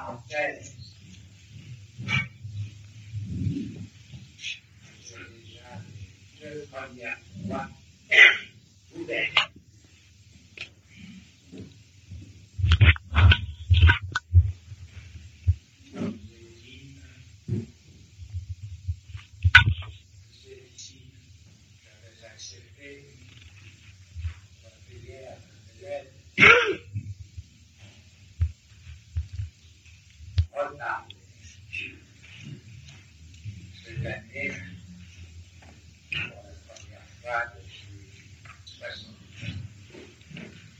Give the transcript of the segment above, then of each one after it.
parenthèse. J'ai déjà les 2 premières fois ouvert. Comme je l'ai dit, c'est ici que j'avais accepté la prière de l'aide. Retard. Cette année, pour la première fois depuis 60 ans.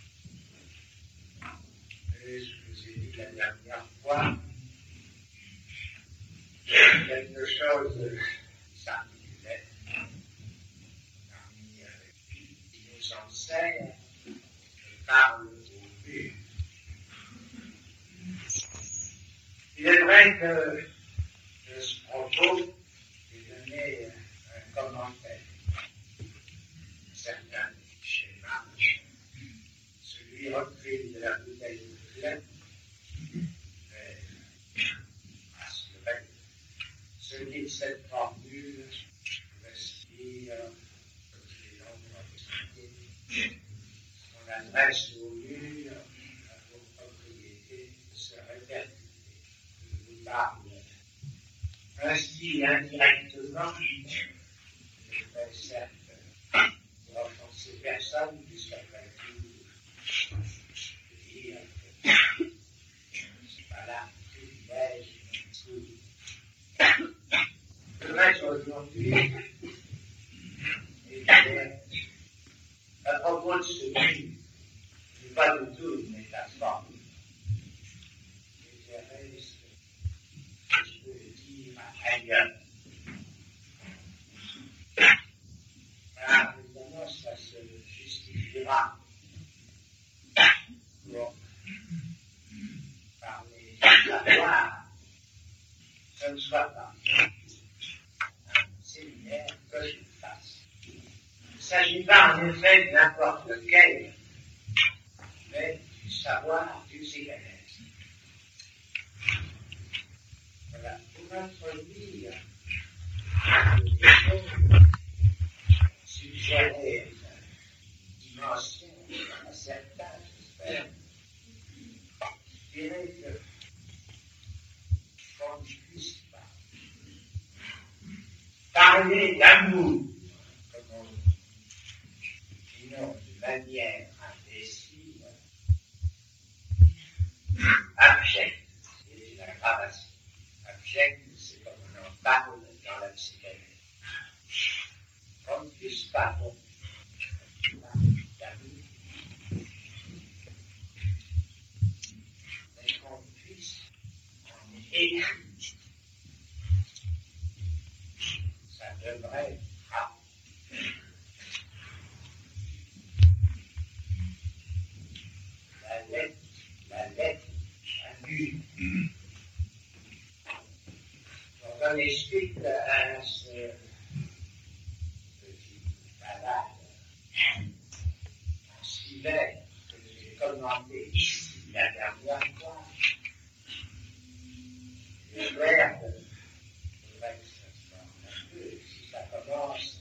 Et ce que j'ai dit la dernière fois, quelque chose s'articulait parmi qui nous enseigne parle au but. Il est vrai que de ce propos, j'ai donné un commentaire. Certains schémas, celui repris de la bouteille de Flemme, assuré, celui de cette formule, respire, comme je l'ai longtemps expliqué, on adresse au mur à vos propriétés de se répercuter. Je vous parle ainsi indirectement, je vais certes offenser personne, puisqu'après tout, je veux dire que c'est pas là que privilège, le reste aujourd'hui est clair. À propos de ce livre, ce n'est pas du tout une métaphore. Je dirais ce que je peux dire ailleurs. Alors, évidemment, ça se justifiera pour parler de savoir, ce ne soit pas un séminaire que je fasse. Il ne s'agit pas en effet de n'importe lequel, mais du savoir du psychanalyste. Voilà, pour introduire des choses, suggérer une dimension à certains, j'espère, je dirais que qu'on ne puisse pas parler d'amour, comme on dit, sinon de manière imbécile, abjecte, c'est une aggravation. Abjecte, c'est comme on en parle dans la psychanalyse. Qu'on ne puisse pas d'amour, mais qu'on puisse en écrire. Ça devrait la lettre à lui. Donc on explique à ce petit malade en Sylvain que j'ai commenté ici la dernière fois. J'espère que faudrait que ça se forme un peu, si ça commence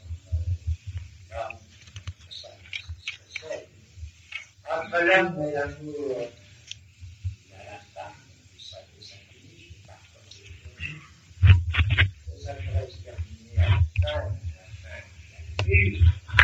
entre l'homme et l'amour, il y a la femme, ça peut s'infinir, je ne vais pas raconter. Ça pourrait se terminer à la fin de la vie.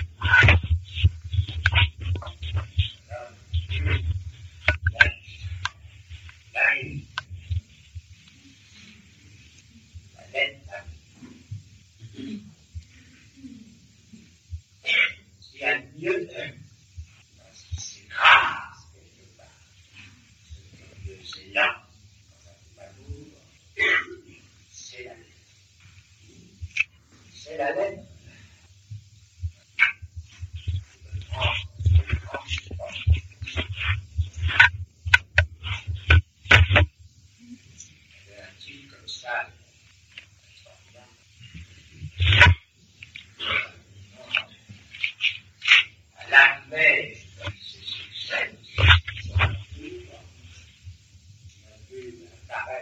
Il y a mieux parce qu'il s'écrase quelque part. C'est là, dans l'amour, c'est la lettre. C'est la lettre. Un type comme ça, à l'armée, c'est succès, il a pu apparaître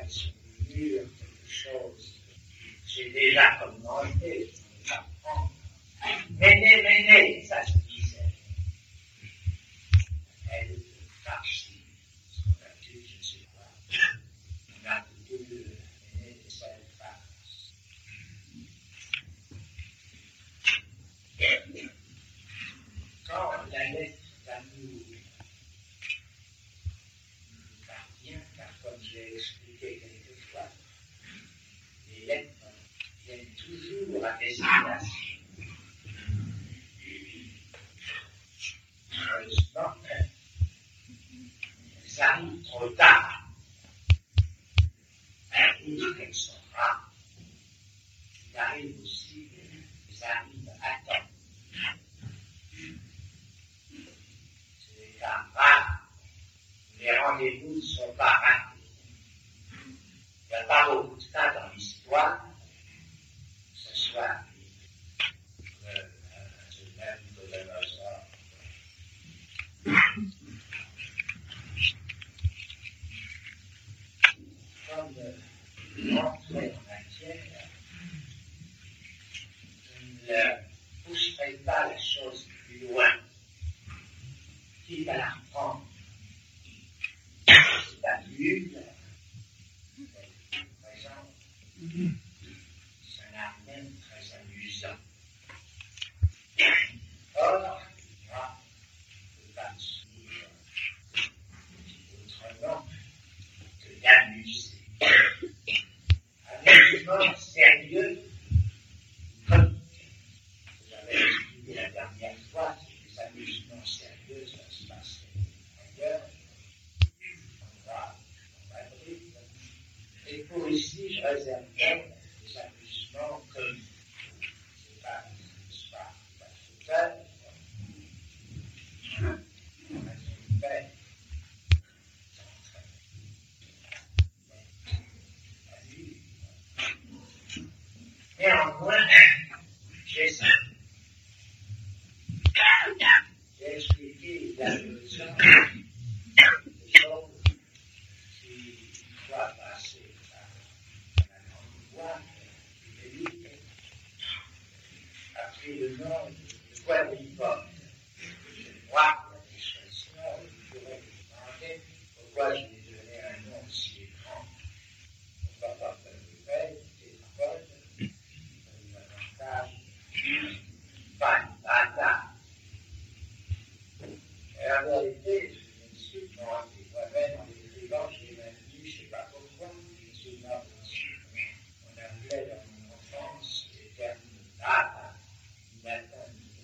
quand la lettre d'amour parvient, car comme je l'ai expliqué quelquefois, les lettres viennent toujours à destination. Heureusement, elles arrivent trop tard. Elles arrivent qu'elles sont rares. Il arrive aussi qu'elles arrivent à temps. C'est des cas rares. Les rendez-vous ne sont pas ratés. Il n'y a pas beaucoup de cas dans l'histoire, que ce soit même de Nabucodonosor. Comme rentrer en matière, je ne pousserai pas la chose plus loin, quitte à la reprendre. C'est la plus présent, c'est un art même très amusant. Or, moi, je ne peux pas me suivre autrement que d'amuser. Amusement sérieux, comme j'avais expliqué la dernière fois, que les amusements sérieux, ça se passe ailleurs, on va briller. Et pour ici, je réserve des amusements comme c'est pas fauteuil, on a une belle néanmoins, j'ai expliqué il y a 2 ans des choses qui doivent passer par la grande voie publique a pris le nom de quadripode. Je crois qu'il y a des choses là où je pourrais vous demander pourquoi je lui ai donné un nom aussi grand. Pourquoi pas quadrupède, tétrapode, l'avantage, pas. Et en réalité, je me suis demandé moi-même en écrivant, j'ai même dit, je ne sais pas pourquoi, je me suis demandé on appelait dans mon enfance les termes de data, latin,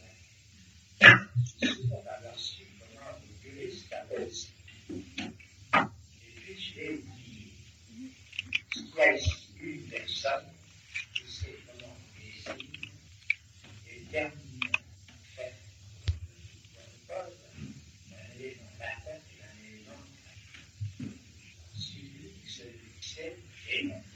c'est pour avoir su comment les juristes appellent ça. Et puis je l'ai oublié. Il y a ici une personne qui sait comment on désigne et termine fait un élément latin et un élément celui qui sait et non.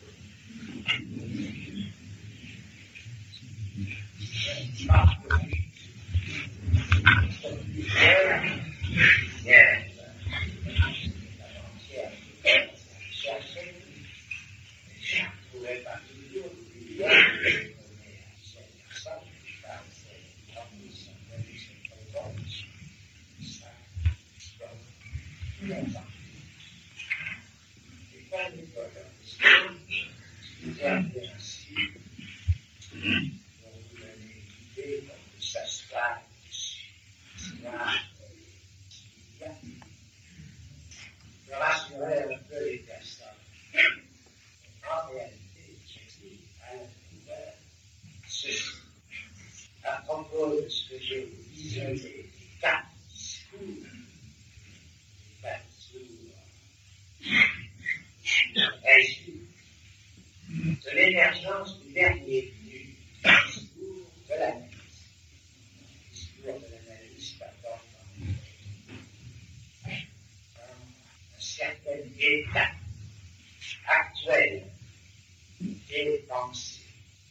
Je rassurerai un peu les personnes. En réalité, j'explique à la nouvelle ceci. À propos de ce que j'ai isolé des 4 discours, de l'émergence du dernier venu, discours de l'analyse. Discours de l'analyse apporte un certain état actuel des pensées,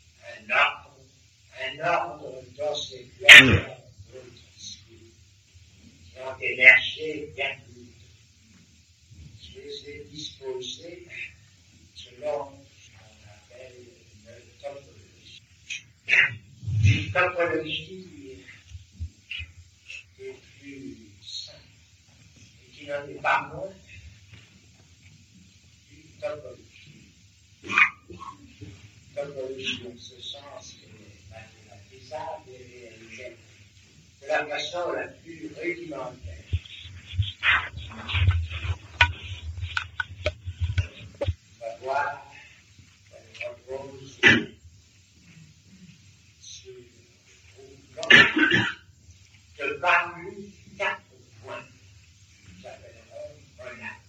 un ordre dans ces plusieurs d'autres discours qui ont émergé bien plus tôt. Je les ai disposés selon ce qu'on appelle une topologie. Une topologie qui est plus simple et qui n'en est pas moins une topologie. Topologie en ce sens qu'elle est mathématisable et réalisable. De de la façon la plus rudimentaire. On va voir qu'elle repose sur le plan de parmi 4 points que j'appellerai un acte.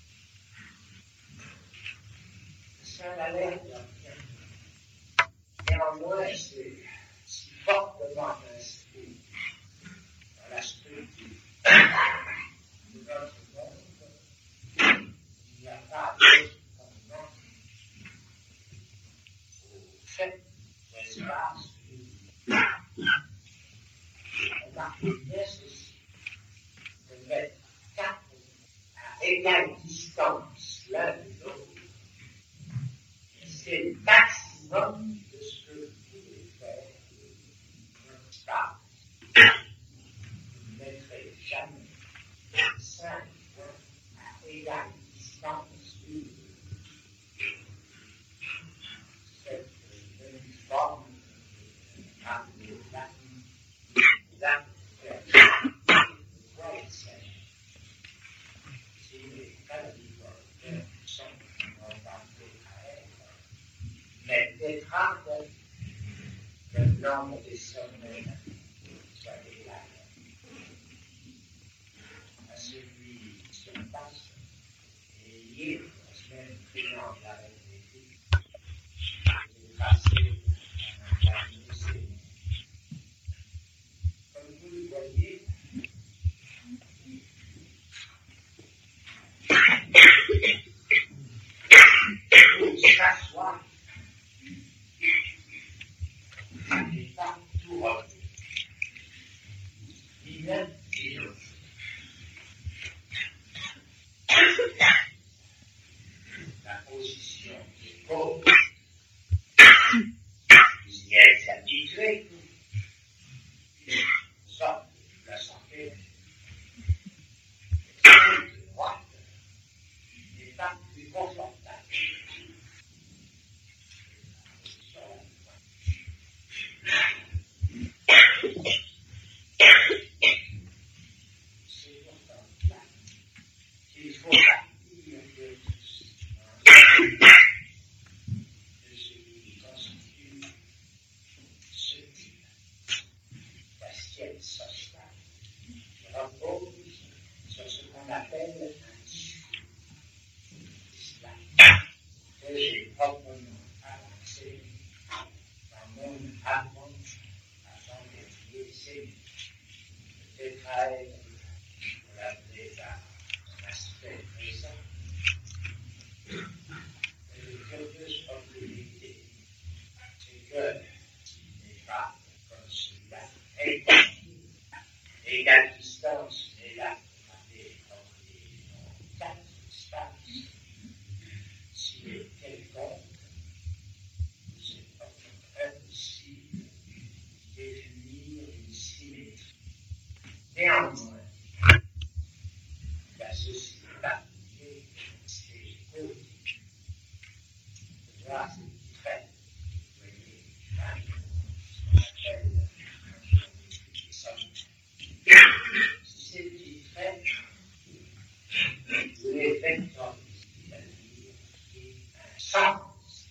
Ça a l'air de rien. Néanmoins, c'est si fortement inscrit dans la structure de notre monde, il n'y a pas d'autre fondement au fait de l'espace vide. On marque bien ceci, de mettre 4 à égale distance l'un de l'autre. C'est le maximum de ce que vous pouvez faire dans notre espace. Vous ne mettrez jamais 5 points à égale distance l'une de l'autre. Cette forme appelée la pourquoi il s'agit. Si les calvivores sont orientés à elle, mais peut-être que le nombre des sommets soit égal à celui qui se passe et lié la semaine précédente la République est tracé un carnet. Comme vous le voyez, il s'assoit. Il n'est pas tout revenu. Ni l'un ni l'autre. La position des pauvres, vous y êtes habitués, sorte de la santé, de droite, n'est pas plus confortable. C'est pourtant là qu'il faut partir de ce qui constitue ce type d'assiette sociale qui repose sur ce qu'on appelle un discours islam que j'ai proprement avancé dans mon avant d'être laissé détail pour l'appeler un aspect présent et de curieuse probabilité. C'est que il n'est pas comme celui-là, égale distance, mais là, on est dans 4 espaces. S'il est quelconque, c'est impossible de définir une symétrie. Néanmoins, la société particulière, c'est politique. Là, c'est très, vous voyez, ce qu'on appelle les sommes. Si ces petits traits, vous les vectorisez, c'est-à-dire un sens.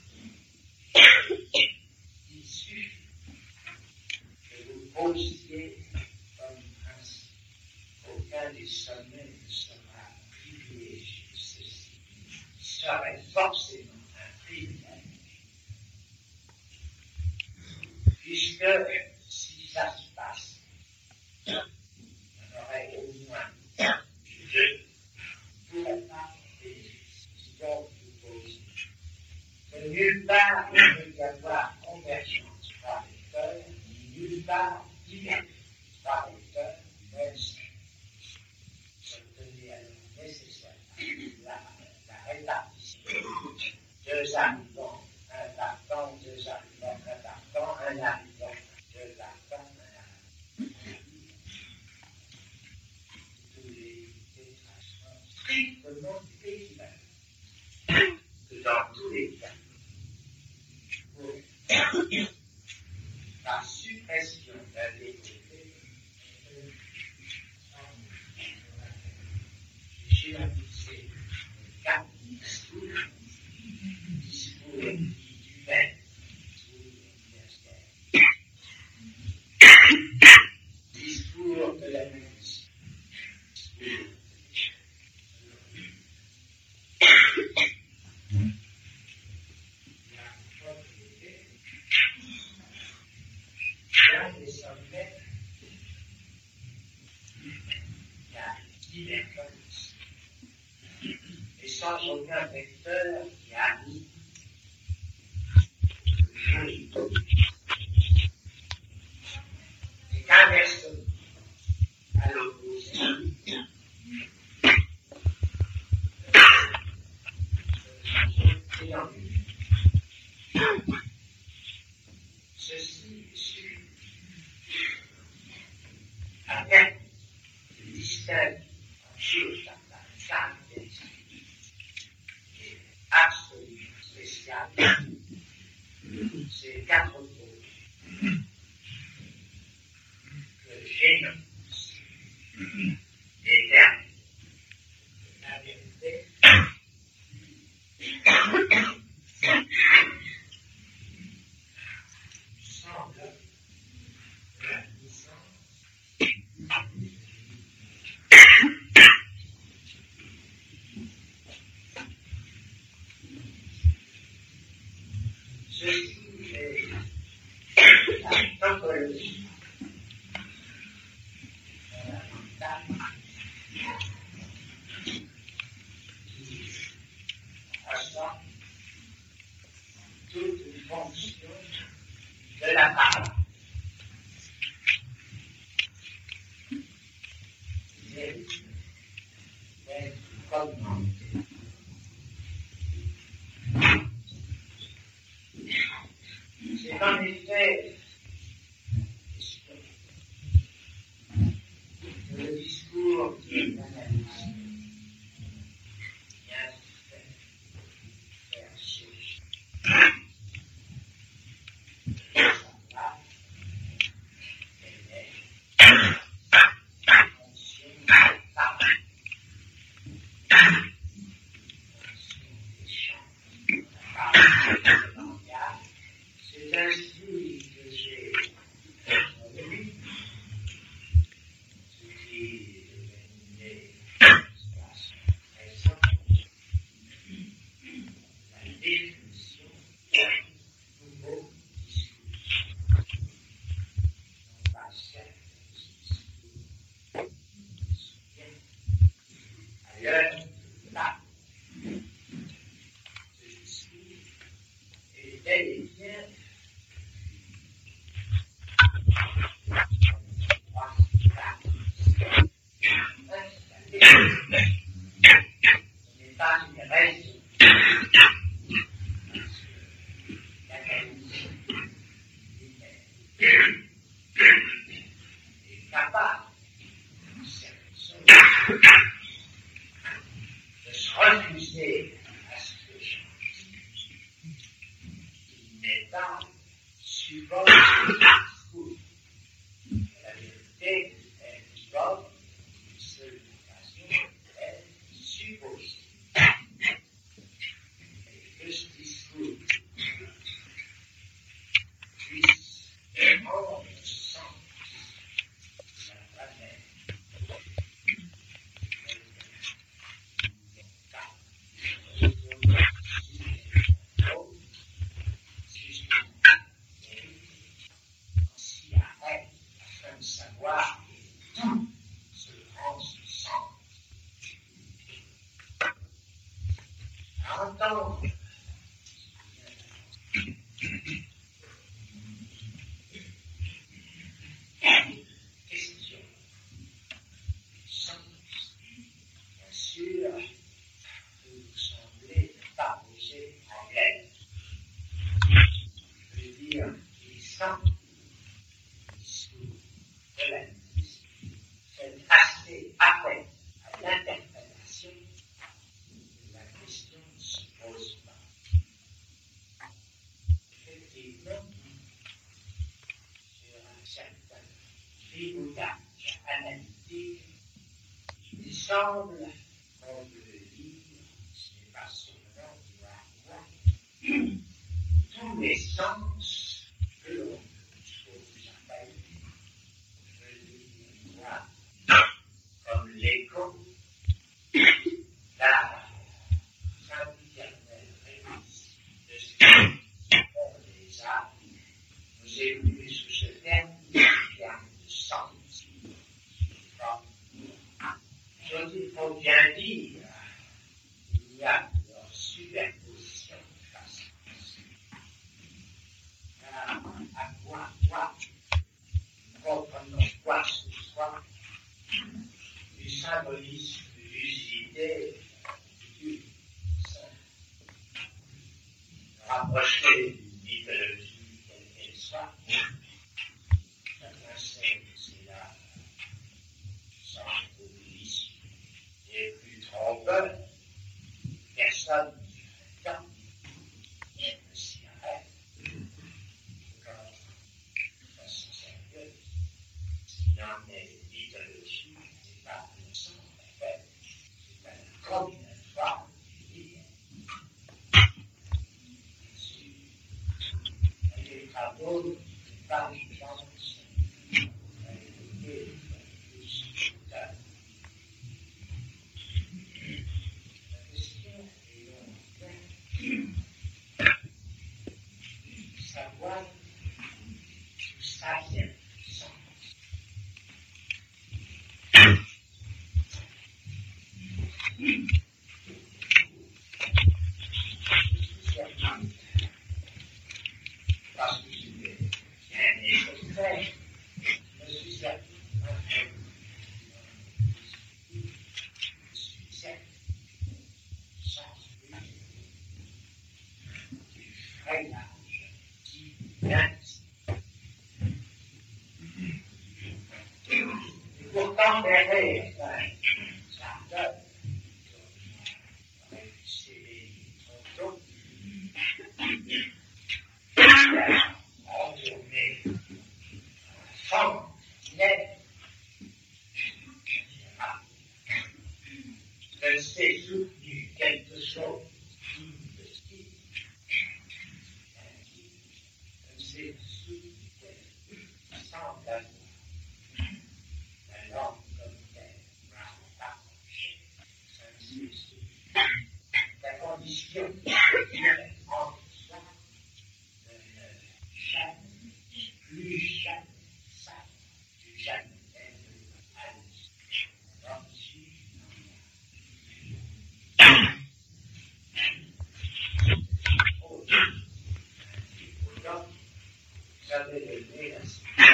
Il suffit que vous posiez comme principe. Aucun des sommets ne sera privilégié de ceci. Il serait forcément un privilège. Puisque si ça se passe, on aurait au moins 2. Vous ne pourrez pas bénéficier. Donc, vous posez que nulle part il ne peut y avoir convergence par vecteur, ni nulle part divergence par vecteur, même si j'obtenais alors nécessairement la répartition. 2 arrivants, un partant, 2 arrivants, un partant, un arrivant, 2 partants, un arrivant. Tous les détracements strictement équivalents. Que dans tous les cas, par suppression d'un naturalisé quatre discours humains, discours de la musique, dans les sommets, il y a divergence. Et sans aucun vecteur qui a mis et qu'inversement, à l'opposé, ceci suffit à bien distinguer en chose caractéristique et absolue spéciale ces quatre pôles que le génie éternel, la vérité, semble la puissance. Ceci est la topologie qui reçoit toute une fonction de la parole. C'est en effet le discours de l'analyse vient faire chercher savoir quelle est la fonction de la parole, fonction des chants, la parole, le langage. C'est ainsi que j'ai lu ce qui est devenu récent, la définition d'un nouveau discours. Non pas certes discours, ailleurs, là, ce discours est bel et bien n'est pas une raison l'analyse humaine est capable d'une certaine sorte de se refuser à ce que change. Il n'est pas support du discours. La vérité est support, une seule occasion est supposée. Et que ce discours puisse rendre sens à la planète. Si arrête afin de savoir que tout se rend sous sens. À entendre question du sens, bien sûr, peut vous sembler ne pas poser problème. Je veux dire, les sens du discours de l'analyse fait passer après à l'interprétation. La question ne se pose pas. Effectivement, sur un certain gribouillage analytique, il semble qu'on tous les sens que l'on trouve appelle, je dis moi, comme l'écho, la sempiternelle réponse de ce qui font les arts, nous évoluer sous ce terme de sens. Il faut bien dire, il y a leur superposition face à quoi, nous comprenons quoi ce soit du symbolisme, des idées, du rapprocher d'une mythologie quelle qu'elle soit. Chacun sait que c'est là sans populisme et plus trompeur. Personne ne fait tant. Je me s'y arrête. Quand de façon sérieuse, s'il en est mythologie, c'est pas le sang en fait, c'est un combinatoire les travaux de Paris Chance, la question est donc savoir d'où ça vient, sens. Parce que c'est un nécessaire, je suis certain, sens très large, qui et pourtant derrière ça donne, c'est trop tôt, entourné forme nette, elle s'est soutenue quelque chose de style, elle s'est soutenue quelque semble avoir la langue comme telle, va rapprocher, ça s'est soutenue. La condition entre soi ne jamais, plus jamais, ça, plus jamais, j'avais donné la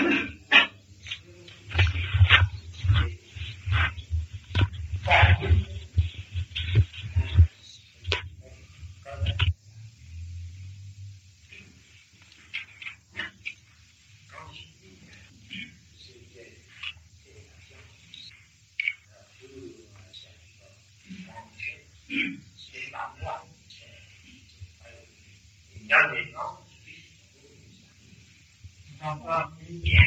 quand je dis c'était la science, c'est pas moi, il y a des gens encore plus bien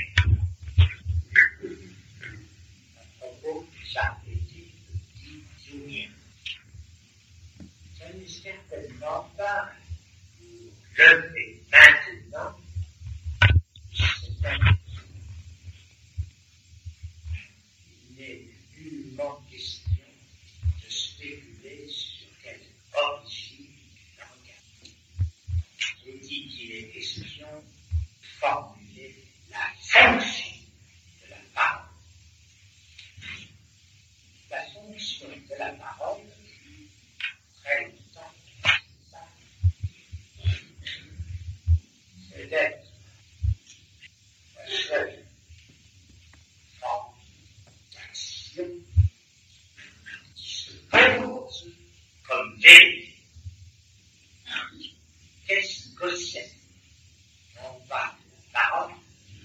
à propos de sa petite souvenir. Ce n'est certainement pas le fait maintenant, c'est un il n'est nullement question de spéculer sur quelle origine du langage. J'ai dit qu'il est question de formuler la fonction de la parole. La fonction de la parole, très longtemps, c'est d'être la seule forme d'action qui se pose comme vérité. Qu'est-ce que c'est? Non pas la parole,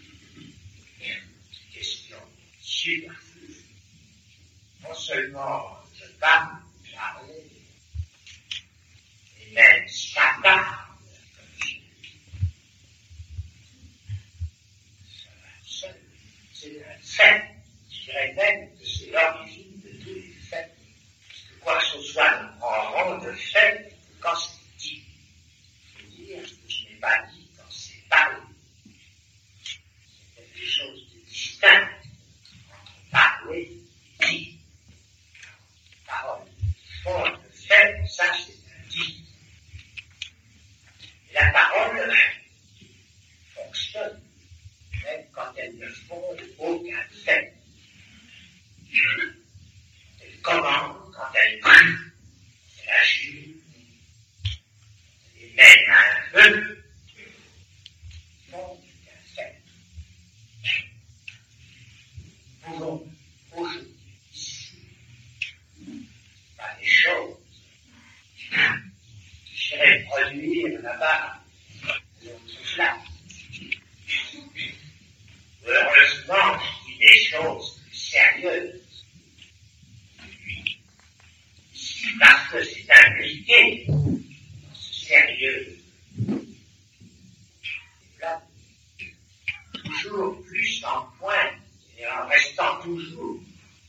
une question superflue. Non seulement je parle, parler, et même ça parle, comme c'est un fait. Je dirais même que c'est l'origine de tous les faits. Parce que quoi que ce soit ne prend rang de fait quand c'est dit. Il faut dire que je n'ai pas là-bas, l'autre flamme. Heureusement, je dis des choses plus sérieuses. Ici, parce que c'est impliqué dans ce sérieux. Et là, toujours plus en point, et en restant toujours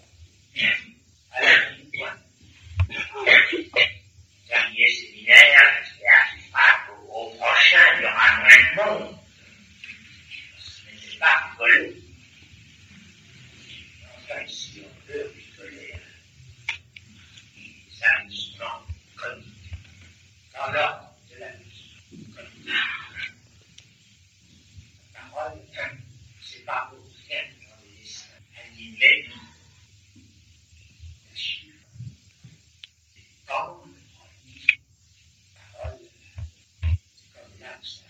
à la ligne point. Dernier séminaire, je n'arrive au prochain, il y aura moins de monde. Ce n'était pas rigolo. Enfin, ici, on peut rigoler. Les amusements comiques. Dans l'ordre de la musique comique. La parole, c'est pas pour rien dans les dessins animés. Les chiffres, les formes, parole, comme l'axe.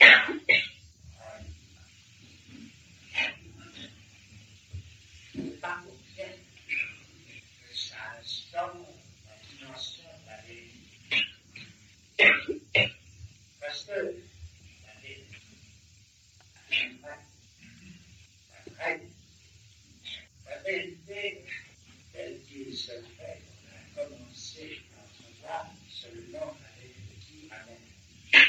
C'est pas pour rien que ça instaure la dimension de la vérité. Parce que la vérité, la vérité, telle qu'il se fait, on a commencé à entrevoir seulement avec le qui amène.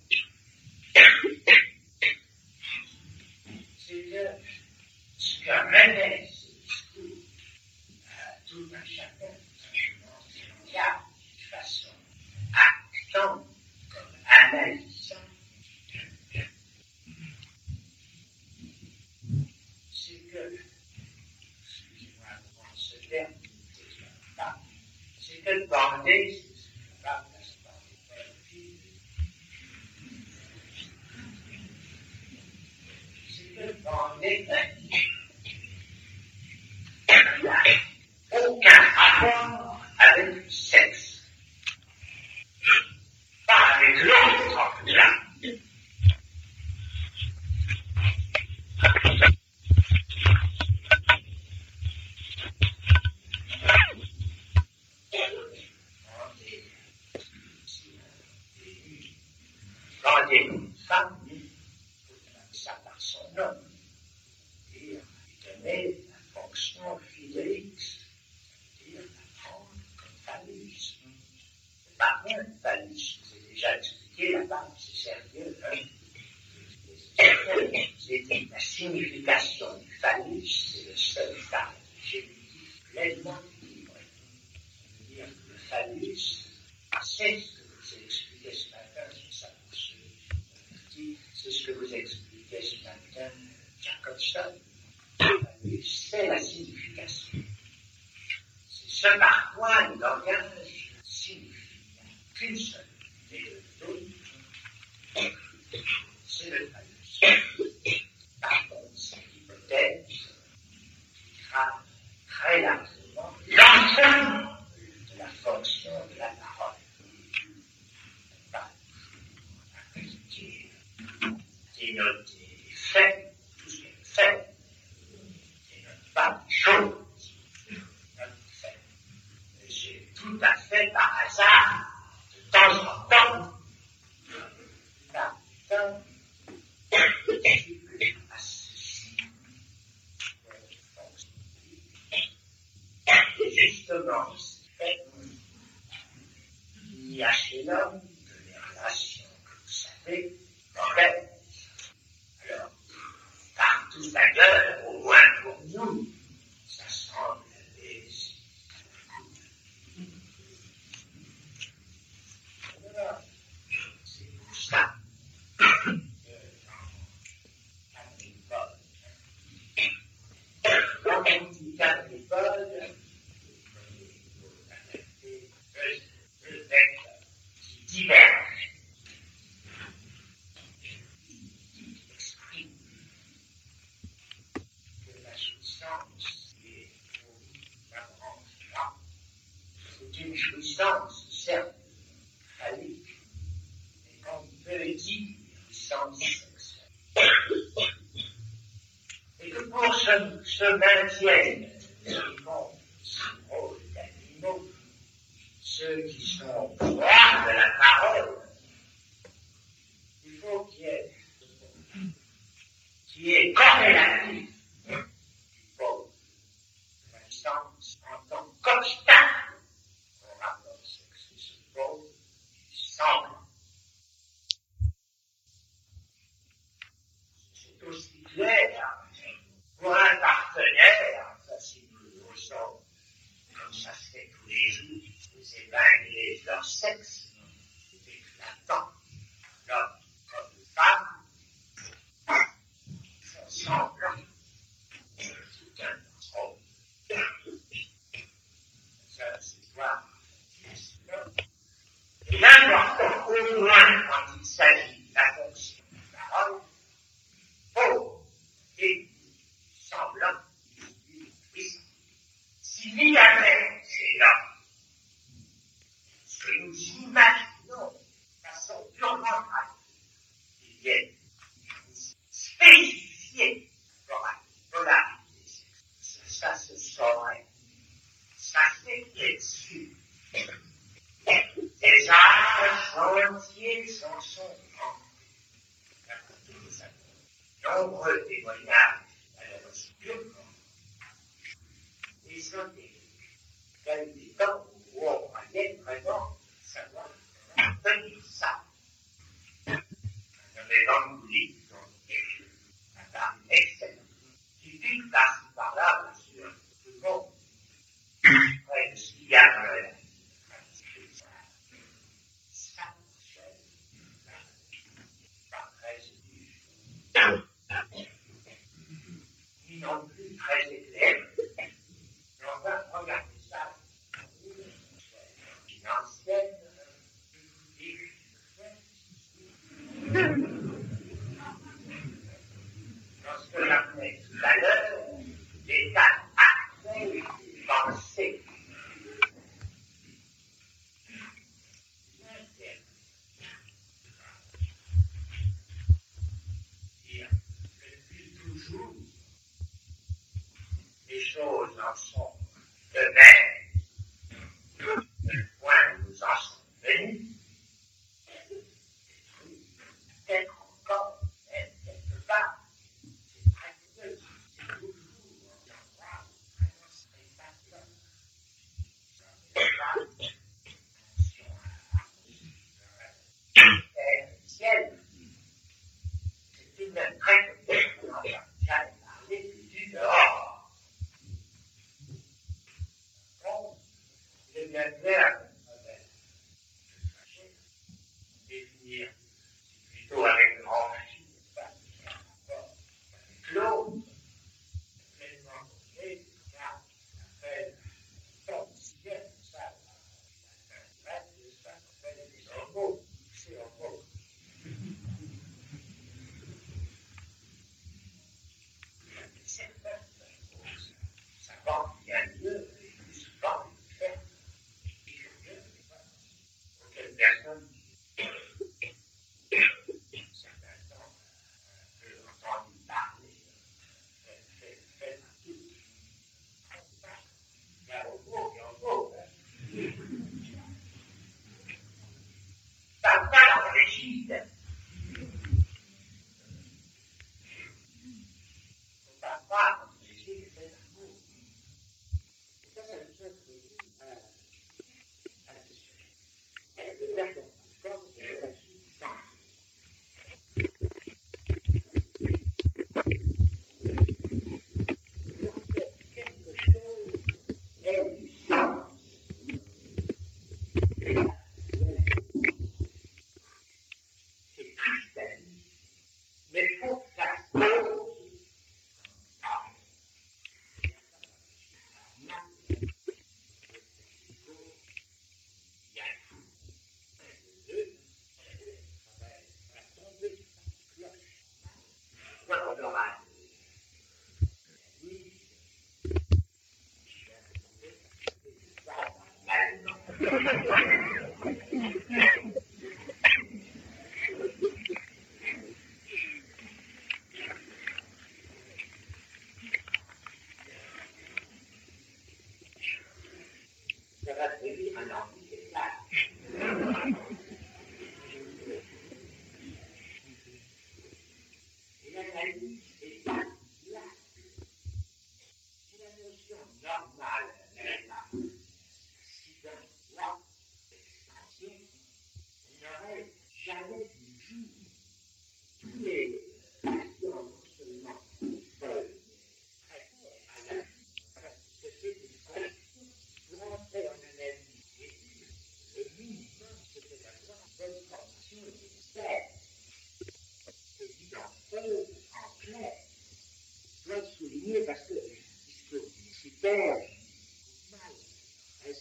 C'est que ce que révèle ce discours à tout un chacun, simplement, de façon actant, comme analysant, c'est que, excusez-moi de prendre ce terme, c'est que bander, c'est pas c'est que bander n'a aucun rapport avec le sexe, pas avec l'autre là. Quand une femme dit ça par son nom, c'est-à-dire donner la fonction philérique, c'est-à-dire la prendre comme phallus. C'est pas rien le phallus, je vous ai déjà expliqué là-bas, c'est sérieux. J'ai dit la signification du phallus, c'est le seul phare génétique pleinement équilibré. Ça veut dire que le phallus, c'est ce que vous ai expliqué ce matin, c'est ça pour ceux qui c'est ce que vous expliquez ce matin, Jacobson. C'est la signification. C'est ce par quoi le langage signifie. Il n'y a qu'une seule et l'autre, c'est le phallus. Par contre, c'est l'hypothèse qui grave très largement l'ensemble de la fonction de la parole. Dénoter les faits, tout ce qui est fait, dénote pas les choses, dénote les faits. Et c'est tout à fait par hasard, de temps en temps, à ceci. Et justement, il y a chez l'homme de les relations que vous savez, mauvaises. Alors, partout ailleurs, au moins pour nous, ça semble les alors, c'est pour ça que dans on dit Capricole, deux vecteurs qui divergent, expriment que la jouissance est pour la branche là, c'est une jouissance, certes, phallique, mais qu'on peut dire jouissance sexuelle. Et que pour se maintiennent les mondes sous rôle d'animaux, ceux qui sont proies de la parole, présence en tant qu'obstacle au rapport sexuel se pose du sang. C'est aussi clair pour un partenaire, ça si nous le ressentons, comme ça se fait tous les jours, les épingler leur sexe, c'est éclatant. L'homme comme la femme font semblant de tout un contrôle. Ça, c'est quoi? Et l'important, au moins quand il s'agit de la fonction de parole, faux et semblant, oui. Si jamais c'est là, ce que nous imaginons de façon purement pratique, il y a spécifié polarité, ça se saurait, ça s'était su. Les âges entiers s'en sont rendus. Nombreux témoignages à la reçue purement ésotérique, des temps où on croyait vraiment savoir comment tenir ça. Un évangélique, un âme excellent, qui pique par-ci par-là, bien sûr, tout le monde. Après, le cigare, ni non plus très éclairé. Mais on va regarder ça. Une ancienne lorsque j'appelais tout à l'heure l'état actuel pensé. Depuis toujours, les choses en sont de même. Le point où nous en sommes venus, peut-être encore, même quelque part, c'est très peu, c'est toujours un endroit où vraiment ce n'est pas là. Ciel, c'est tout de même très peu, on va jamais parler du dehors. Bon, il bien clair définir plutôt avec grand l'eau, pleinement contrôlée, car après, comme si bien ça, ça s'appelle des hormones, c'est hormones. Certaines choses, ça va bien mieux, et plus souvent, les faire, et curieux, auxquelles personne, certains temps, peut entendre parler, fait tout. Il y a au mot, ça va dans les gîtes. On va pas dans les gîtes, c'est l'amour. Ça, c'est une chose qui est à la question. Le verbe, comme c'est la substance. Quelque chose est du sens. C'est Christelle. Mais pour que ça se pose, il y a tout. Votre oral. Oui, ça va devenir un anti-spectacle. Et l'analyse est pas là. C'est la notion normale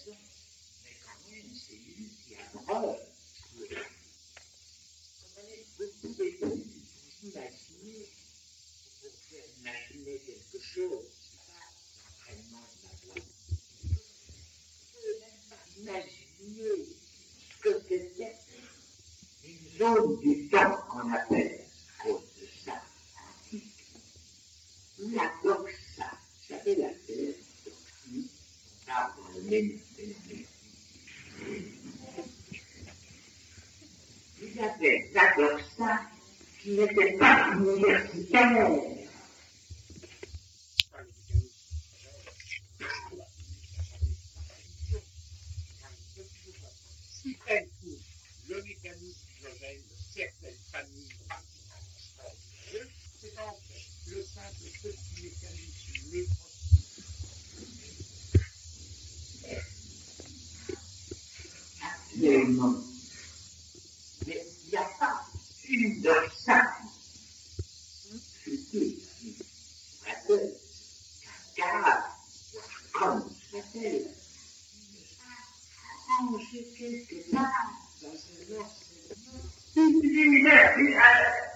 raison, mais quand même, c'est lui qui a preuve. Vous pouvez vous imaginer, pour faire imaginer quelque chose, c'est pas l'entraînement de la voix. Vous ne pouvez même pas imaginer ce que c'était une zone du temps qu'on appelle, à cause de ça, antique, la doxa. Vous savez, la terre, doxie, on parle dans le même phénomène. Il y avait la doxa qui n'était pas universitaire. Si elle couvre le mécanisme exogène de certaines familles particulièrement extraordinaires, c'est en fait le simple petit mécanisme néphrotique. Absolument. Mais il n'y a pas une doxa future, une car, comme soit-elle, arrange quelque part dans un enseignement universitaire.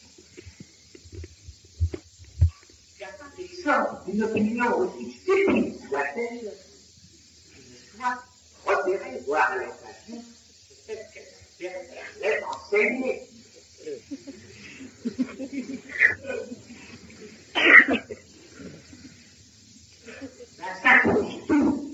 Il n'y a pas d'exemple d'une opinion aussi stupide soit-elle qui ne soit repérée, voire à l'occasion, peut-être qu'elle l'ait enseignée. Ça touche tout.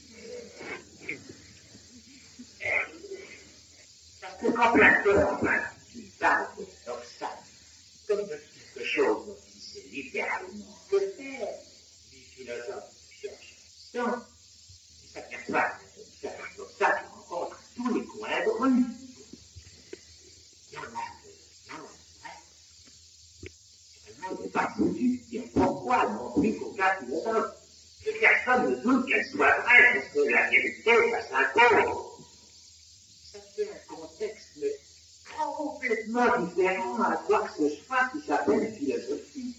Parce que quand Platon parle de doxa comme de quelque chose dont il sait littéralement que faire, les philosophes cherchent sans, ils s'aperçoivent que c'est un doxa qui rencontre tous les coins de rue. Il y en a, Finalement, il n'est pas foutu de dire pourquoi non plus qu'aucun philosophe. Et personne ne doute qu'elle soit vraie, parce que la vérité, ça s'impose. Ça fait un contexte, mais complètement différent à quoi que ce soit qui s'appelle philosophie.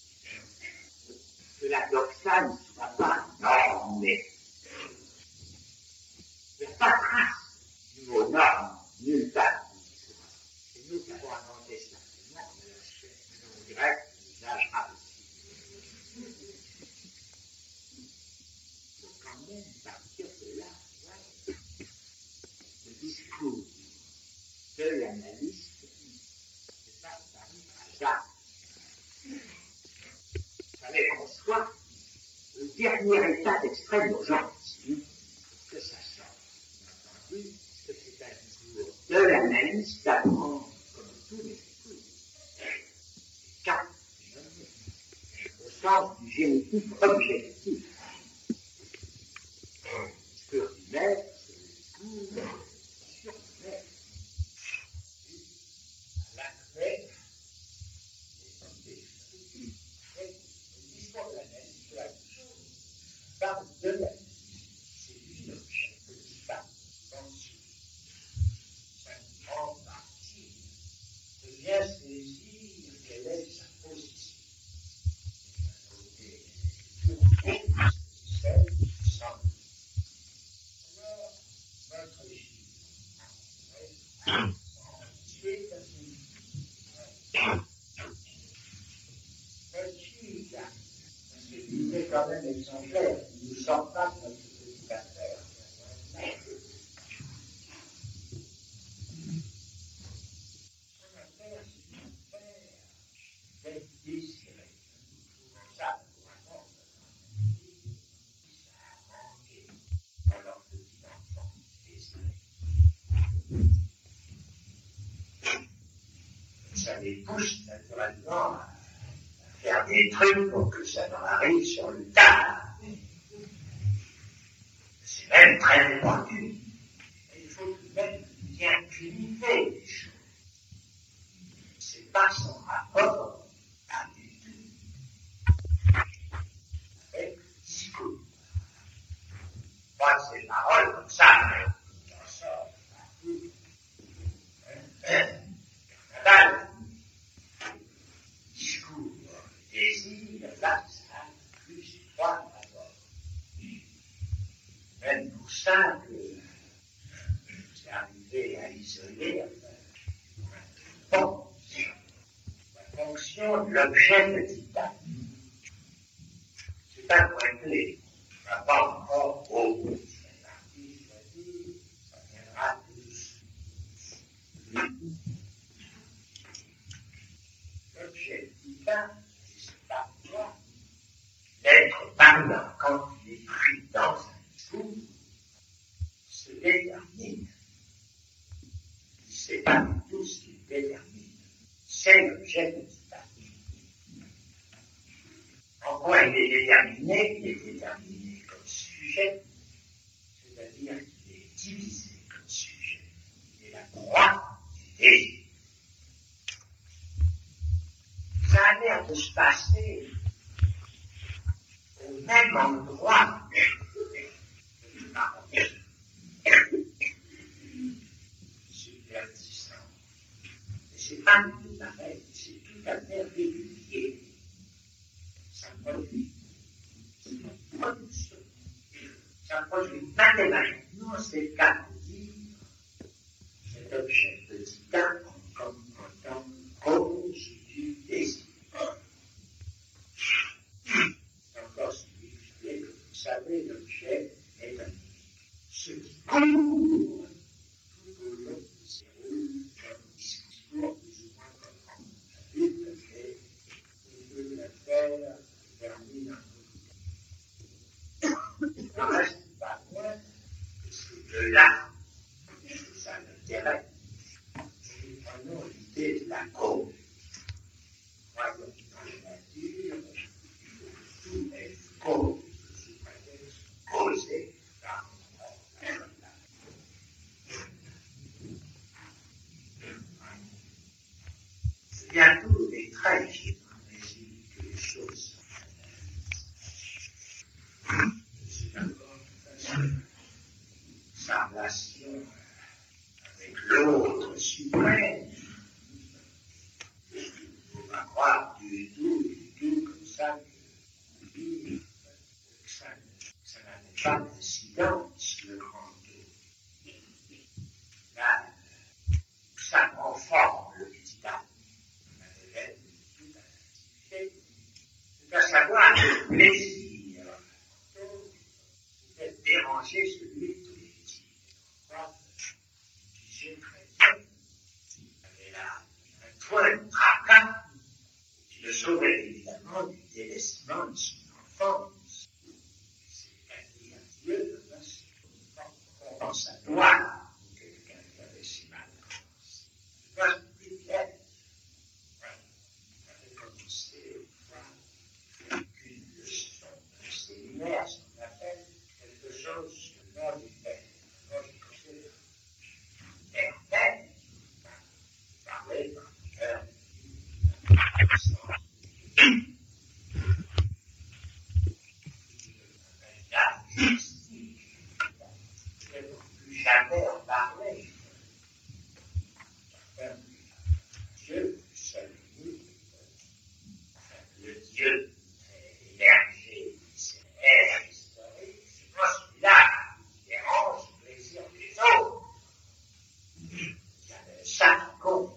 Que la doxa ne soit pas normée. Il n'y a pas de trace du mot norme, nulle part. C'est nous qui avons inventé ça. Non, on le grec, l'usage rare. Il faut quand même partir de là, ouais. Le discours de l'analyste, c'est pas paru par hasard. Il fallait qu'on soit le dernier état d'extrême urgence pour que ça sorte. Entendu, que c'est un discours de l'analyste à prendre comme tous les discours. Quatre au sens du génétique objectif. Le discours du maître, c'est le discours sur le maître. La clé, le discours de l'analyse, c'est la même chose. Parle de l'analyse. C'est lui l'objet que tu parles. Ensuite, cette grande partie de bien saisir quelle est sa position. Celle qui semble. Alors, notre Chine, c'est il est quand même exemplaire, il ne nous sort pas de notre petite affaire. Son affaire, c'est une affaire d'être désiré. Ça, pour un homme, ça a manqué dans leur petit enfant désiré. Ça les pousse naturellement à faire des trucs pour que ça leur arrive sur le tas. C'est même très répandu. Il faut tout de même bien climiter les choses. C'est pas son rapport, pas du tout, avec le discours. Moi, ces paroles comme ça, j'en sors partout. Carnaval, discours, désir, là, ça a plus froid d'abord. Mais même pour ça que c'est arrivé à isoler bon, la fonction de l'objet petit a. C'est un point clé. Ça va pas encore au bout. Ça viendra plus. L'objet divin, c'est par toi. L'être parlant, quand il est pris dans un trou, se détermine. C'est pas du tout ce qui détermine. C'est l'objet petit a. En quoi il est déterminé? Il est déterminé comme sujet, c'est-à-dire qu'il est divisé comme sujet. Il est la proie du désir. Ça a l'air de se passer au même endroit. Subvertissant. Et c'est pas du tout pareil, c'est tout à fait régulier. Ça produit. C'est une production. Ça produit mathématiquement, c'est le cas de dire cet objet petit a comme en tant que cause du désir. Encore signifié que vous savez, l'objet est un ce qui court tout au long de ces roues, comme discours plus ou moins comme la Bible fait, et que la terre termine en nous. Il n'en reste pas moins que ces deux-là, ça l'intéresse. Nous prenons l'idée de la cause. Croyons dans la nature, tout est cause, sous prétexte causé par bientôt les traits qui résument que les choses sont. C'est d'abord sa relation avec l'autre suprême. On va croire du tout comme ça que ça n'avait pas d'incidence, le grand tout. Là, ça prend forme, le petit âme. C'est à savoir le plaisir d'être dérangé celui de tous les petits. J'ai très bien. Il avait là un point de tracas qui le sauvait évidemment du délaissement de son enfance. C'est-à-dire Dieu, on pense à toi, quelqu'un qui avait si mal commencé. Je pense plus bien. Commencer par une leçon, un séminaire, ce qu'on appelle quelque chose que l'on du Père. Moi, je considère Père, parler par le cœur, la mystique, je ne peux plus jamais en parler. Dieu, seul le Dieu émergé, c'est l'air historique, c'est pas celui-là qui dérange le plaisir des autres. Il y a ça qui compte.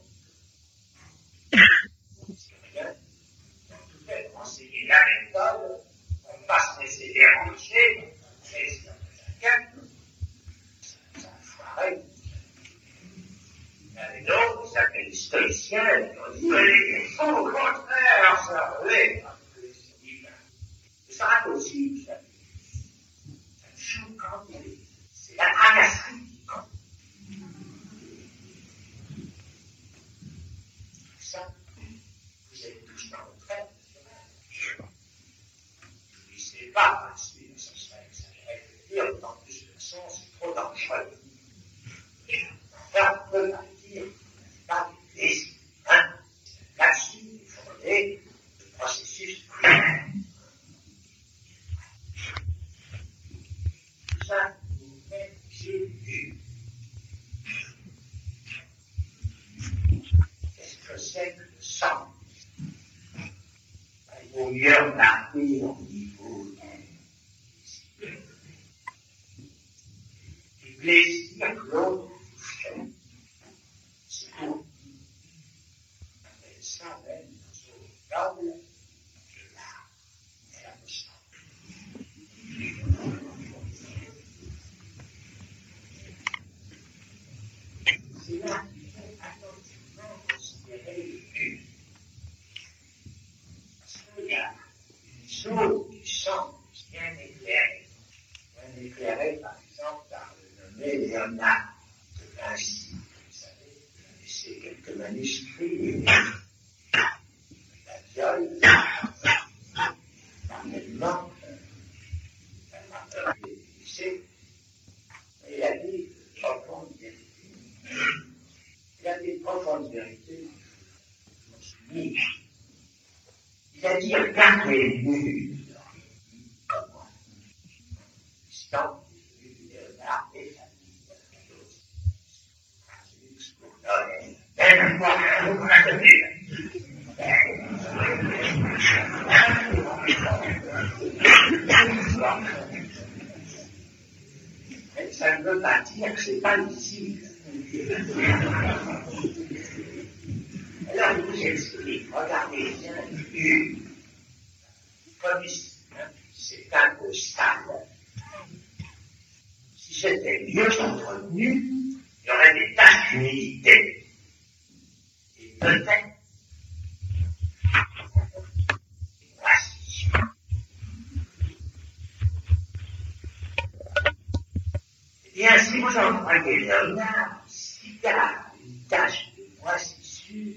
C'est rien. Donc, tout fait, enseigner la méthode, on ne va pas se laisser déranger, on laisse chacun. Ça foirait. Il y a des autres qui s'appellent les stoïciens, qui ont dit, mais ils sont au contraire, ça, oui. Ça aussi, ça joue quand même. C'est la tragasserie qui compte. Ça, vous êtes tous dans le trait. Ne lisez pas, parce que ça serait exagéré de dire, d'autant plus de façon, c'est trop dangereux. Enfin, on peut pas dire, pas de plaisir. Hein? Là-dessus, il faudrait le processus primaire. Ça nous fait Jésus. Qu'est-ce que c'est que le sang? Il vaut mieux regarder au niveau plaisir que l'autre vous fait. C'est tout. Et ça même, au noble de l'art et la notion. C'est là qu'il faut attentivement considérer le but. Parce qu'il y a une zone du sens bien éclairée par exemple par le nommé Léonard de Vinci. Vous savez, il a laissé quelques manuscrits. La viole, parfaitement, il a dit profonde vérité. Il a dit profonde vérité. Il a dit regardez les murs. Comment? L'histoire du Léonard et mais ça ne veut pas dire que c'est pas lisible. Alors, il vous explique, regardez bien le but. Comme c'est un peu stable. Si c'était mieux entretenu, il y aurait des tâches d'humilité. Et peut-être, voici. Eh bien, si vous employez Léonard, s'il y a une tâche de moisissure,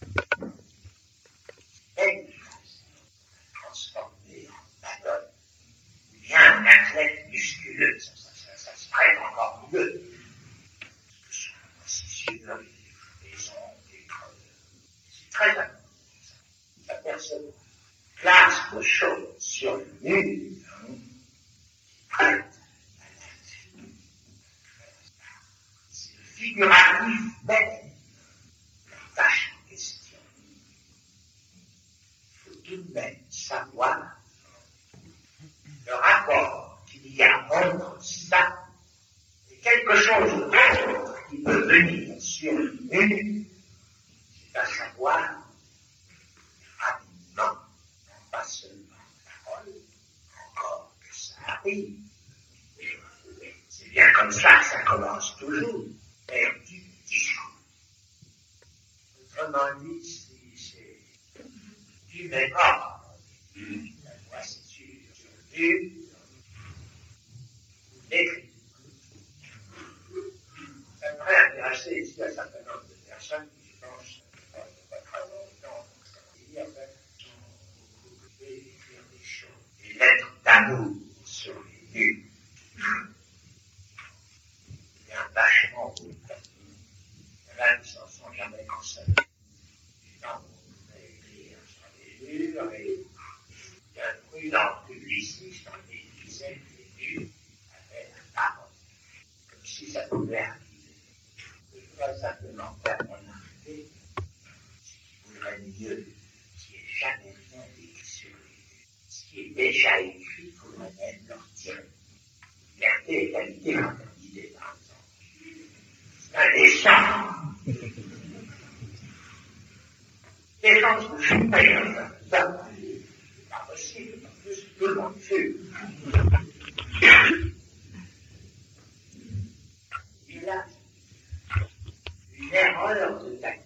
elle transformée en Madone, ou bien un athlète musculeux, ça se prête encore mieux. Que ce soit la moisissure, les ongles, les creux. C'est très important. Ça perçoit. Classe de choses sur le mur, prête à la c'est le figuratif même la tâche en question. Il faut tout de même savoir le rapport qu'il y a entre ça et quelque chose d'autre qui peut venir sur le mur, c'est à savoir rapidement, pas seulement la parole, encore que ça arrive. C'est bien comme ça que ça commence toujours, faire du discours. Autrement dit, c'est du mémoire. La moisissure sur le mur, l'écrit. Ça devrait intéresser ici un certain nombre de personnes qui, je pense, ne pas très longtemps, dire, sont occupées d'écrire des choses, des lettres d'amour sur les murs. Il y a un vachement de il y en a qui s'en sont jamais consolés. On pouvait écrire sur les murs et il y a un prudent publiciste qui disait que les murs avaient la parole, comme si ça pouvait arriver. Je voudrais simplement faire remarquer ce qui voudrait mieux, qui n'est jamais rien écrit sur les murs. Ce qui est déjà écrit, il faudrait même leur tirer. Liberté, égalité, fraternité, par exemple. C'est un dessin. Les gens se fument, ça, c'est pas possible, en plus, tout le monde fume. Il a une erreur de tactique.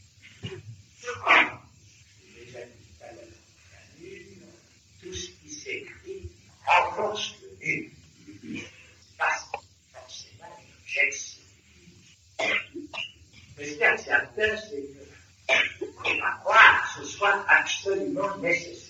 J'ai déjà dit tout à l'heure, la mur, tout ce qui s'écrit renforce le mur. C'est pas forcément une objection. Mais ce qui est certain, c'est que on va croire que ce soit absolument nécessaire.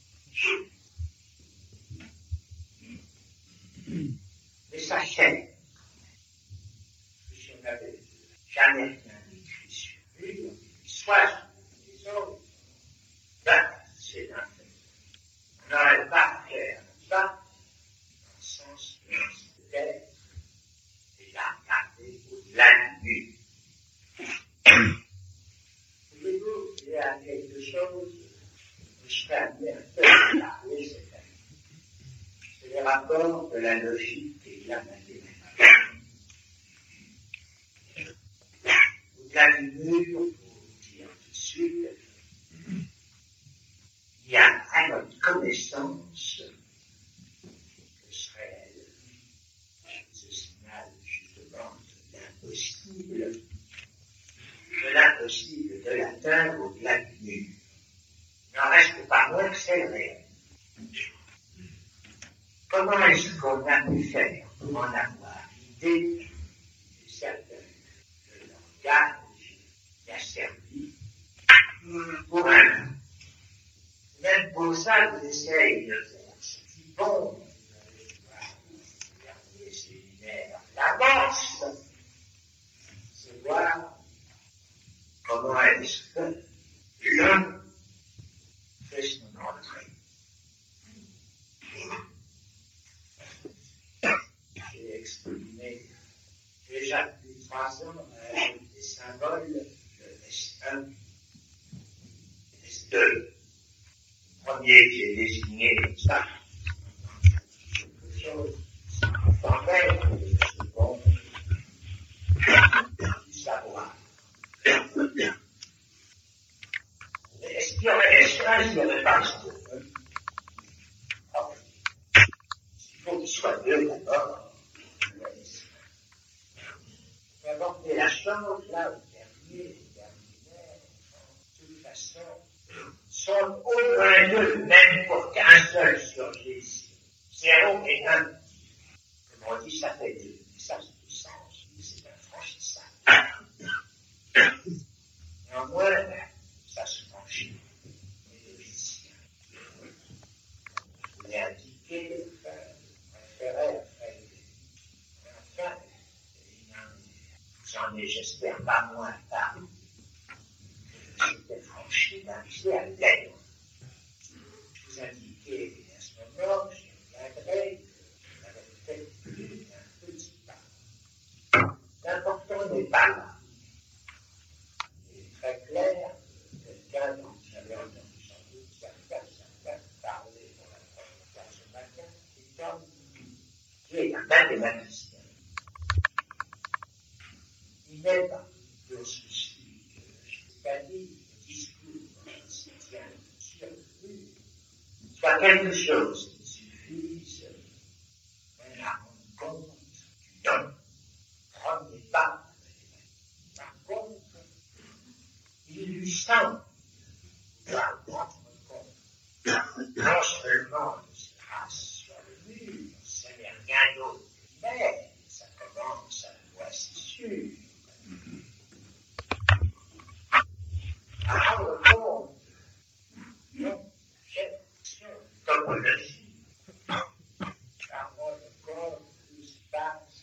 Mais ça chaîne. Si on n'avait jamais rien écrit sur lui, soit sur les autres, ben, c'est un fait. On n'aurait pas à faire ça dans le sens de l'être et la regarder au-delà du but. Voulez-vous, il y a quelque chose que je fais amener un peu à parler cette année. C'est les rapports de la logique et de la mathématique. état du mur, pour dire tout de suite, il y a à notre connaissance, que serait ce signal justement de l'impossible de l'atteindre au-delà du mur. Il n'en reste pas moins que c'est réel. Comment est-ce qu'on a pu faire pour en avoir l'idée de certains de l'organe qui a servi pour un même pour ça, vous essayez de faire ce qui est bon. Le dernier séminaire, l'avance, c'est voir comment est-ce que l'homme fait son entrée. J'ai exprimé déjà depuis 3 ans avec des symboles, le S1, le S2. Premier qui est désigné comme ça, quelque chose sans même le second, du savoir. Est-ce qu'il y aurait l'espace, il n'y aurait pas ce il faut qu'il soit deux d'abord. D'abord, il y a la chose, là, au dernier, de toute façon, sont au moins deux, même pour qu'un seul surgisse. 0 et 1. Comme on dit, ça fait 2. Et ça, c'est du sens. C'est un franchissage. Néanmoins, ça se franchit. Mais le physicien. Je voulais indiquer, préférer, enfin, j'en ai, j'espère, pas moins parlé. C'était franchi d'arriver à l'être. Je vous indiquais à ce moment, je reviendrai, que j'avais fait un petit pas. L'important n'est pas là. Il est très clair, quelqu'un dont j'avais entendu sans doute certains parler pour la première fois ce matin, qui est un mathématicien. Il n'est pas le souci c'est-à-dire le discours qui tient sur lui, soit quelque chose qui suffise à rendre compte du don. Premier pas. Par contre, il lui semble doit rendre compte non seulement de ce trace sur le mur, ce n'est rien d'autre, mais ça commence à voir si sûr. À rendre compte, non, topologie, à rendre compte du espace,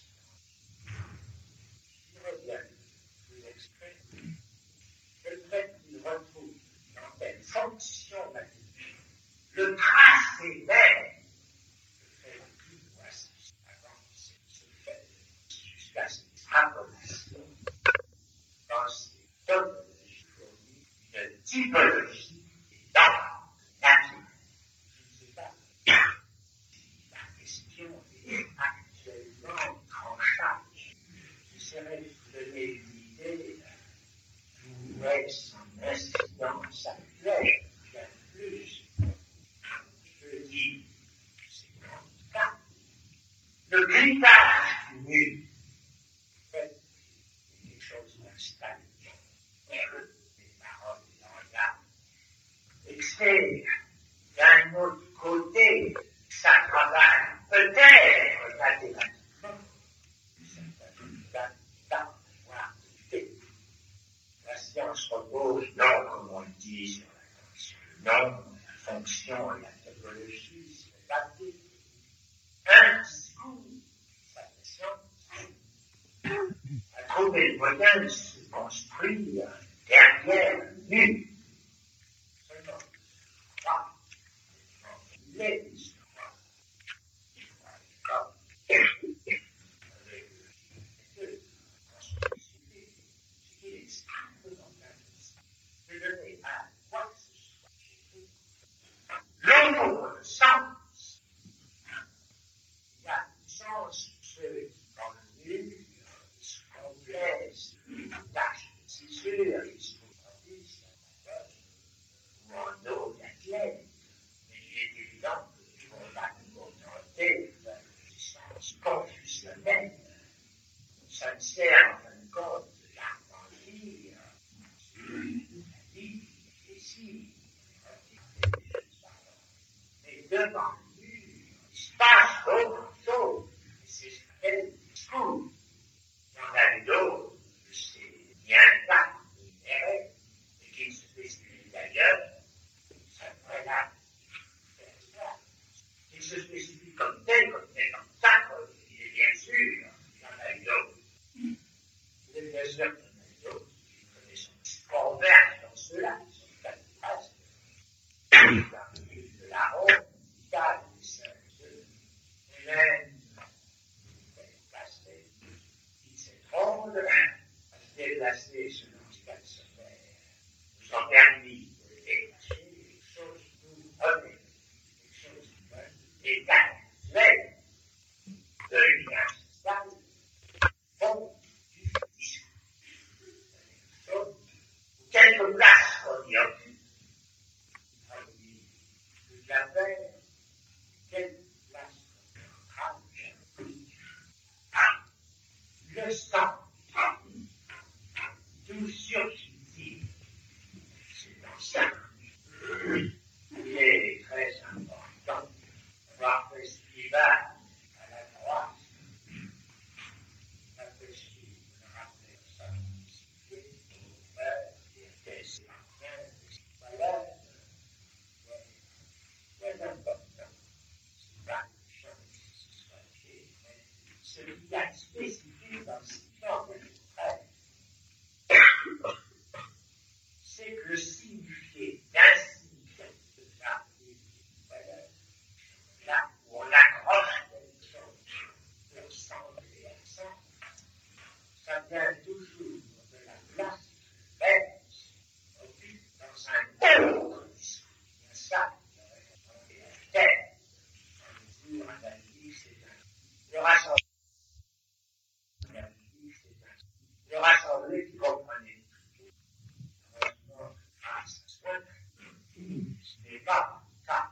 je reviens, je vous exprime, le fait qu'il retrouve dans telle fonction mathématique, le tracé même, le fait qu'il voit avant ce fait, jusqu'à cette extrapolation, dans ces topologies fournies, une typologie dans nature. Je ne sais pas. La question est actuellement tranchante. J'essaierai de vous donner une idée d'où est son incidence actuelle, bien plus. Je dis, c'est comme ça. Le grippage du mur, en fait, c'est quelque chose d'installé. Les paroles et le regard. Et c'est d'un autre côté, ça travaille peut-être mathématiquement, ça va voir la science repose non, comme on le dit, sur la fonction, non, la fonction et la topologie, c'est le papier. Un discours, sa science, a trouvé le moyen de se construire derrière le mur. Seulement, les histoires, l'autre sens, il y a du sens ceux qui dans le mur se complaisent, lâchent, c'est humaine. Ça ne sert en fin de compte de l'agrandir, la vie, les signes, mais devant lui, il se passe autre chose. C'est ce qu'elle discours. Il y en a d'autres, c'est bien là, et qui ne se spécifie d'ailleurs, ça devrait là. Il se spécifie comme tel, comme sacre, il est bien sûr, il y en a d'autres. Il est bien sûr qu'il y en a d'autres qui connaissent convergent dans ceux-là, qui sont capables de la honte, des saints, et même, il s'est trompé de main, à se déplacer selon ce qu'elle se fait. Nous sommes permis de le déplacer, quelque chose tout honnête, quelque chose éternel, de l'universal, bon, du discours. Quelque place qu'on y occupe, toute la paix, quelle place qu'on y le sang, tout subtil, c'est dans ça. Il est très important d'avoir festival à la droite, la festival de rappeler sa publicité, et c'est valeur, très important. C'est pas une chose, ce qui est spécifique dans ce genre de trait, c'est que le signifié d'insignifiant de ça, là où on accroche quelque chose, le sang et l'accent, ça vient toujours de la place bête, occupe dans un autre discours. Il y a ça, et la tête, un jour, un ami, c'est un rassemblement. Le rassemblé qui comprenait tout. Heureusement, grâce à soi, ce n'est pas le cas.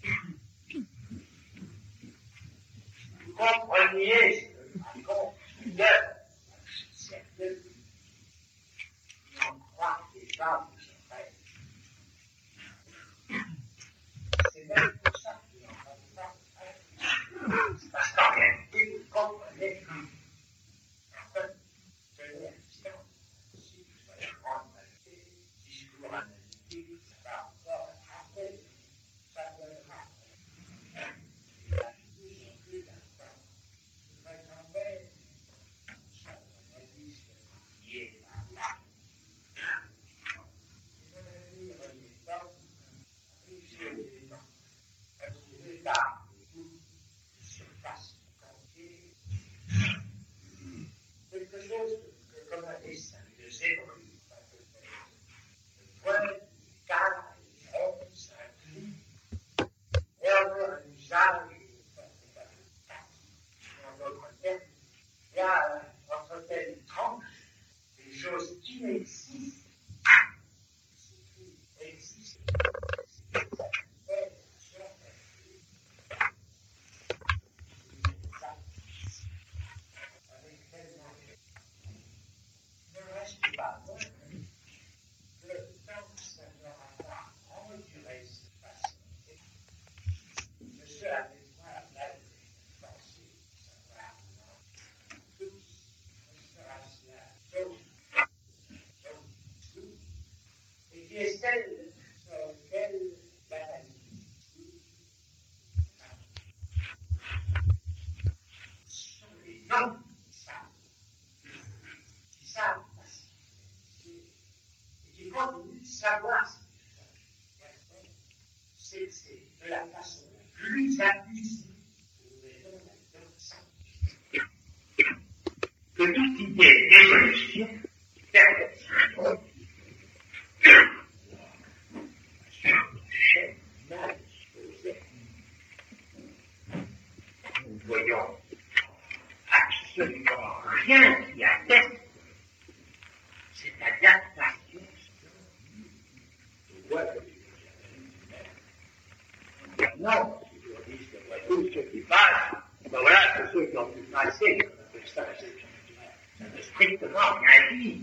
Vous compreniez ce que je raconte d'ailleurs, certains qui en croient déjà vos oreilles. C'est même pour ça qu'ils n'en parlent pas. C'est parce qu'en réalité, vous comprenez tout. En fait, tenez à distance. Si vous allez prendre la discours analytique, ça va encore après. Ça viendra. Il y a de plus en plus d'instants. Ma grand-mère, ça m'a dit ce qui est là. Il m'a dit, René Tom, j'ai des dents. Parce que les larmes et tout, surface entier. Quelque chose comme un dessin de zébrure. Le point, le cadre, les ronds, s'inclinent. Et encore un usage, en d'autres termes, il y a entre telles tranches des choses qui n'existent. Ne reste pas loin que tant que ça n'aura pas enduré cette facilité, je suis avec moi la pensée, savoir tous, on sera cela, tout, et qui est celle sur laquelle l'analyse sont les noms qui savent et qui continuent de savoir ce qu'ils font. C'est de la façon la plus abusée que toute idée d'évolution perfectionne. Nous voyons absolument rien qui atteste cette adaptation. Non, tout ce qui passe, Ben voilà, pour ceux qui ont pu passer, on appelle ça la sélection naturelle. Ça ne veut strictement rien dire.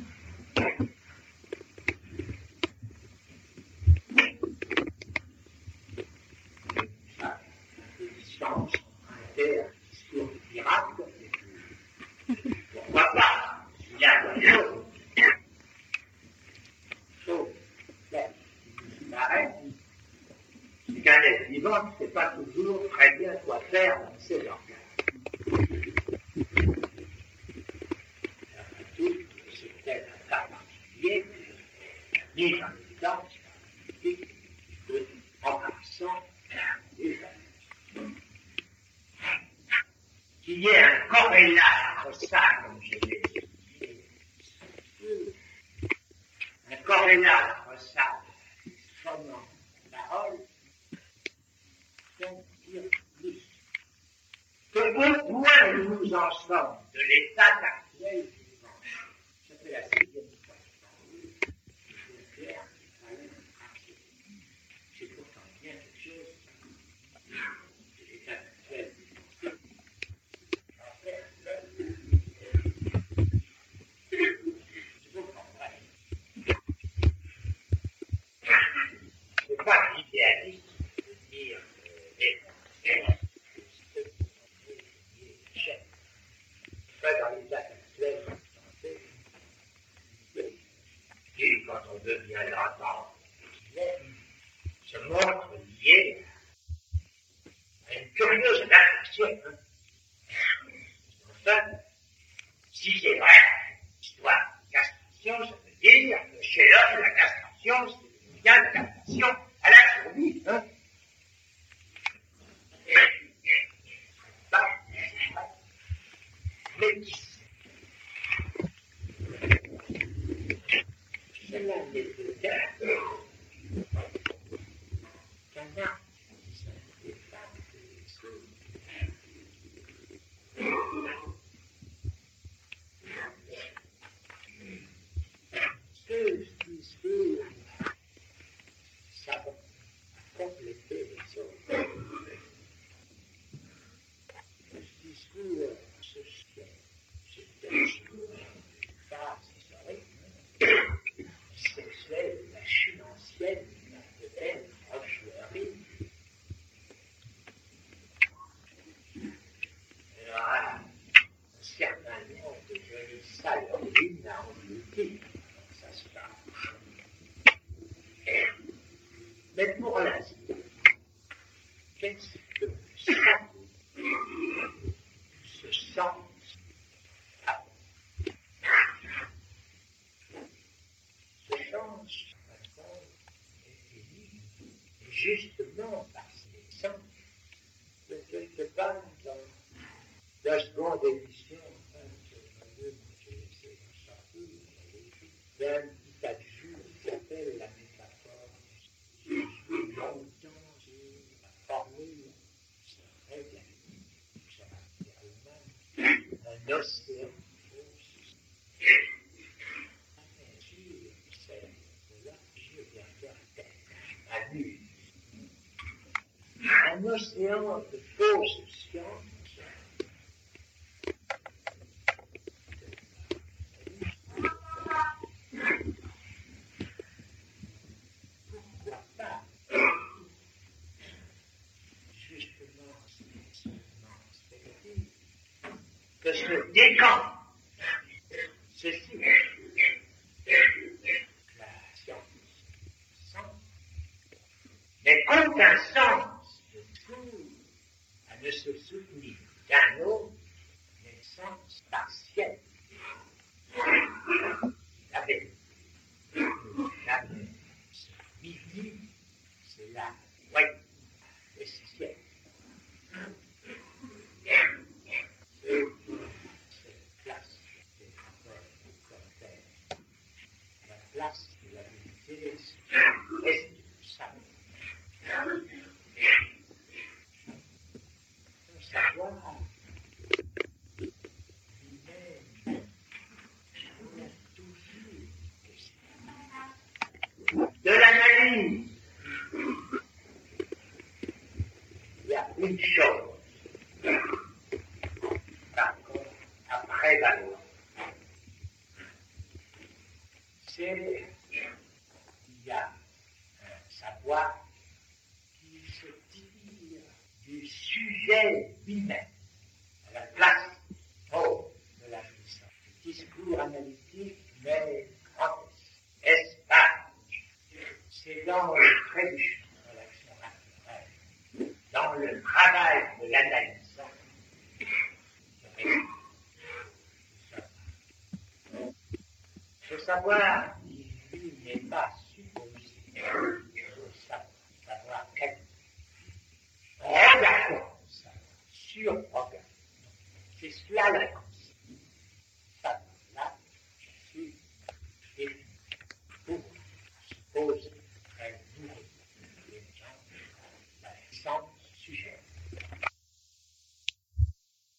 L'existence était un discours de pirate, pourquoi pas? Il y a des choses. C'est qu'un être vivant ne sait pas toujours très bien quoi faire dans ses organes. Tout, c'était un cas particulier, mis en évidence en passant des années. Qu'il y ait un corrélat entre ça, comme je l'ai expliqué, un corrélat entre ça, formant la parole, donc dire plus. Que au moins nous nous en sommes de l'état actuel du vivant. Ça fait la 6e fois que je parle. C'est pourtant bien quelque chose de l'état actuel du vivant. C'est pas l'idéaliste de dire dans l'état actuel, et quand on deviendra dans se montre lié à une curieuse réflexion. Enfin, si c'est vrai, l'histoire de castration, ça veut dire que chez l'homme, la castration, c'est une bien de castration à la survie. Mais qui sait? Cela n'est peut-être qu'un acte des femmes ce discours, ça va compléter les autres. Ce discours, c'est un discours de phase historique, sexuelle, machine ancienne, de belle rocherie. Alors, un certain nombre de jolies saloperies à engloutir. Ça se passe. Mais pour l'instant, qu'est-ce que ça ce sens a? Ce sens, est justement par ces sens, de quelque part dans la seconde édition, d'un petit adjut qui s'appelle la métaphore. J'ai joué longtemps sur la formule, c'est très bien, ça va dire allemand, un océan fausse. C'est là que je viens à nu. Un océan de fausses sciences. Que se décante ceci, la science, sens, mais qu'aucun sens ne trouve à ne se soutenir d'un autre, mais sens partiel. Jamais, jamais, midi, c'est la moitié essentielle. Place de la vérité, est ça. Pour savoir lui-même, on a toujours de l'analyse. Il y a une chose prévaloir. C'est il y a un savoir qui se tire du sujet lui-même, à la place haute de la jouissance. Le discours analytique mais grand espace. C'est dans le trébuchement de l'action naturelle, dans le travail de l'analyse, ce savoir, lui, n'est pas supposé savoir quelque chose. Regardons ça, sur-regardons. C'est cela la